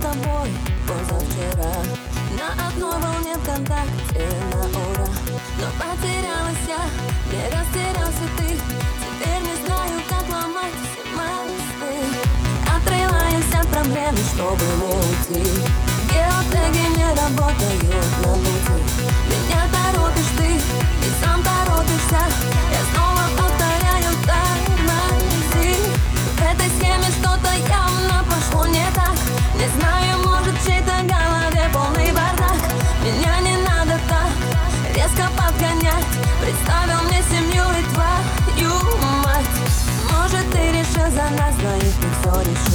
тобой позавчера на одной волне ВКонтакте на ура. Но потерялась я, не растерялся ты. Теперь не знаю, как ломать все мосты. Отрываюсь от проблемы, чтобы не уйти. Геотеги не работают на пути. Меня торопишь ты, и сам торопишься. Я снова повторяю, тормози. В этой схеме что-то явно пошло не так. Не знаю, может, в чьей-то голове полный бардак. Меня не надо так резко подгонять. Представил мне семью и твою мать. Может, ты решил за нас двоих, ты все решил.